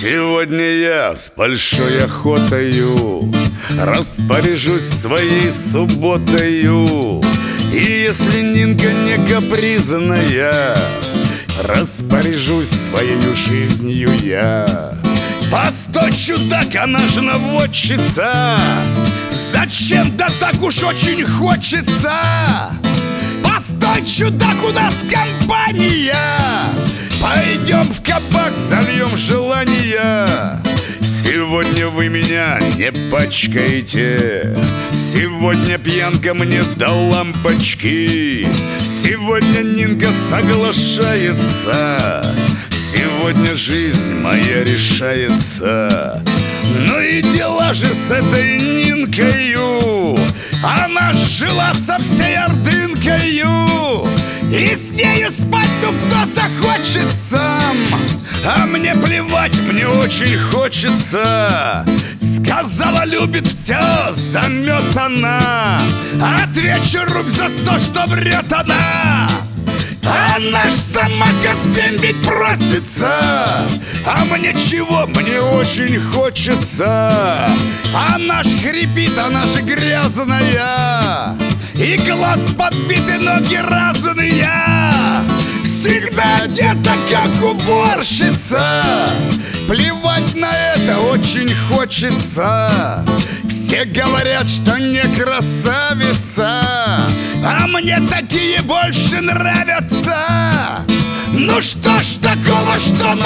Сегодня я с большой охотою распоряжусь своей субботою. И если Нинка не капризная, распоряжусь своей жизнью я. Постой, чудак, она же наводчица. Зачем, да так уж очень хочется. Постой, чудак, у нас компания. Пойдем в кабак, зальем желания. Сегодня вы меня не пачкаете. Сегодня пьянка мне до лампочки. Сегодня Нинка соглашается. Сегодня жизнь моя решается. Ну и дела же с этой Нинкою. Она жила со всей ордынкою. И с нею спать, ну кто захочет сам. А мне плевать, мне очень хочется. Сказала, любит все, заметана. Отвечу рук за то, что врет она. Она ж сама ко всем ведь просится. А мне чего? Мне очень хочется. Она ж хрипит, она же грязная. И глаз подбит, и ноги разные. Всегда одета, как уборщица. Плевать на это очень хочется. Все говорят, что не красавица, а мне такие больше нравятся. Ну что ж такого, что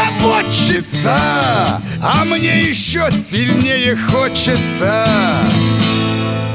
наводчица, а мне еще сильнее хочется.